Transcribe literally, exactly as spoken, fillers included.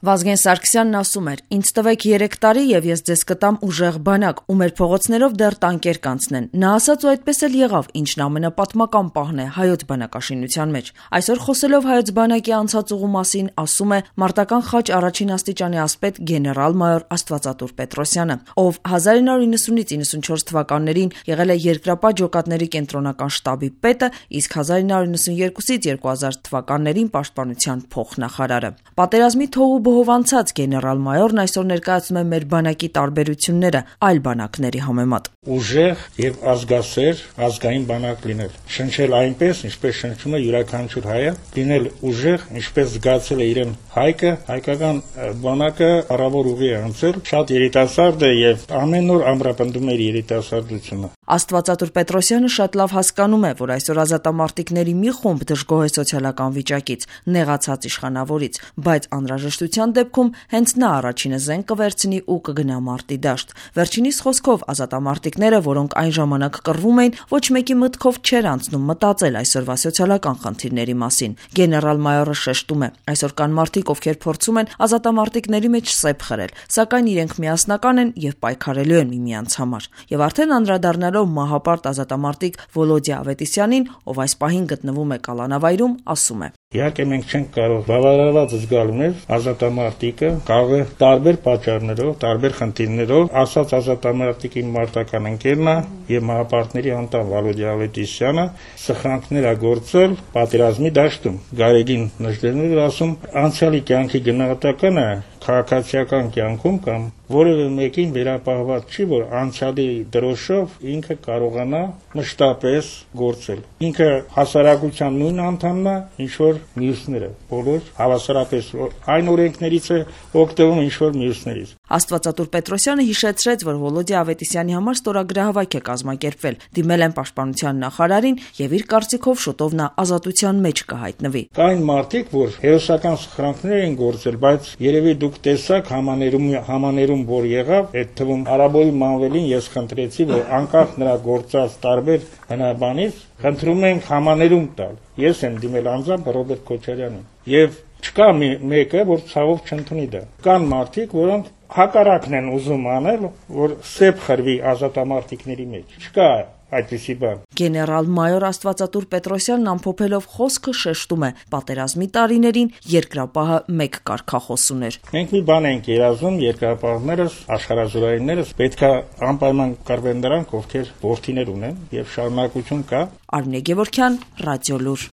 Վազգեն Սարգսյանն ասում էր. «Ինձ տվեք երեք տարի եւ ես ձեզ կտամ ուժեղ բանակ ու մեր փողոցներով դեռ տանկեր կանցնեն»։ Նա ասաց ու այդպես էլ եղավ, ինչն ամենապատմական պահն է հայոց բանակաշինության մեջ։ Այսօր խոսելով հայոց բանակի անցած ուղու մասին, ասում է մարտական խաչ առաջին աստիճանի ասպետ գեներալ-մայոր Աստվածատուր Պետրոսյանը, ով հազար ինը հարյուր իննսունից իննսունչորս թվականներին եղել է Երկրապահ ջոկատների կենտրոնական շտաբի պետը, իսկ հազար ինը հարյուր իննսուներկուսից երկու հազար թվականներին պաշտպանության փոխնախարարը։ Պատերազմի թող ու բոհով անցած գեներալ-մայորն այսօր ներկայացնում է մեր բանակի տարբերությունները այլ բանակների համեմատ։ Ուժեղ եւ ազգասեր ազգային բանակ լինել, շնչել այնպես, ինչպես շնչում է յուրաքանչյուր հայը, լինել ուժեղ, ինչպես զգացել է իրեն հայկը, հայկական բանակը առավոր ուղի է անցել, շատ երիտասարդ է եւ ամեն օր ամրապնդում է իր երիտասարդությունը։ Աստվածատուր Պետրոսյանը շատ լավ հասկանում է, որ այսօր ազատամարտիկների մի խումբ դժգոհ է սոցիալական վիճակից, նեղացած իշխանավորից, բայց անհրաժեշտության դեպքում հենց նա առաջինը զենք կվերցնի ու կգնա մարտի դաշտ։ Վերջինիս խոսքով ազատամարտիկները, որոնք այն ժամանակ կռվում էին, ոչ մեկի մտքով չէր անցնում մտածել այսօրվա սոցիալական խնդիրների մասին։ Գեներալ-մայորը շեշտում է. այսօր կան մարդիկ, ովքեր փորձում են ազատամարտիկների մեջ սեպ խրել, սակայն իրենք միասնական են եւ պայքարելու են միմյանց համար։ Եվ արդեն անդրադառնալով մահապարտ ազատամարտիկ Վոլոդիա Ավետիսյանին, ով այս պահին գտնվում է կալանավայրում, ասում է. Իհարկե մենք չենք կարող բավարարված զգալ մեր ազատամարտիկը կարող է տարբեր պատճառներով, տարբեր խնդիրներով, ասած ազատամարտիկի մարտական ընկերն է եւ մահապարտների անդամ Վոլոդիա Ավետիսյանը սխրանքներ ա գործել պատերազմի դաշտում։ Գարեգին նժդերներ ասում, անցյալի կյանքի գնահատականը քաղաքացիական կյանքում կամ որևէ մեկին վերապահված չի, որ անցյալի դրոշով ինքը կարողանա մշտապես գործել։ Ինքը հասարակության նույն անդամն է, ինչ որ մյուսները, բոլոր հավասարապես այն օրենքներից է օգտվում, ինչ որ մյուսներից։ Աստվածատուր Պետրոսյանը հիշեցրեց, որ Վոլոդիա Ավետիսյանի համար ստորագրահավաք է կազմակերպվել, դիմել են պաշտպանության նախարարին եւ իր կարծիքով շուտով նա ազատության մեջ կհայտնվի։ Կային մարդիկ, որ հերոսական սխրանքներ են գործել, բայց երևի դուք տեսակ համաներում համաներում որ եղավ, այդ թվում Արաբոյի Մանվելին ես խնդրեցի, որ անկախ նրա գործած տարբեր հնաբանից խնդրում ենք համաներում տալ։ Ես եմ դիմել անձամբ Ռոբերտ Քոչարյանին եւ չկա մեկը, որ ցավով չընդունի դա։ Կան մարդիկ, որոնք հակառակն են ուզում անել, որ սեպ խրվի ազատամարտիկների մեջ։ Չկա այդպիսի բան։ Գեներալ-մայոր Աստվածատուր Պետրոսյանն ամփոփելով խոսքը շեշտում է. պատերազմի տարիներին երկրապահը մեկ կարգախոս ուներ։ Մենք մի բան ենք երազում, երկրապահներս, աշխարհազորայիններս պետք է անպայման կռվեն նրանք, ովքեր որդիներ ունեն եւ շարունակություն կա։ Արմինե Գևորգյան, Ռադիոլուր։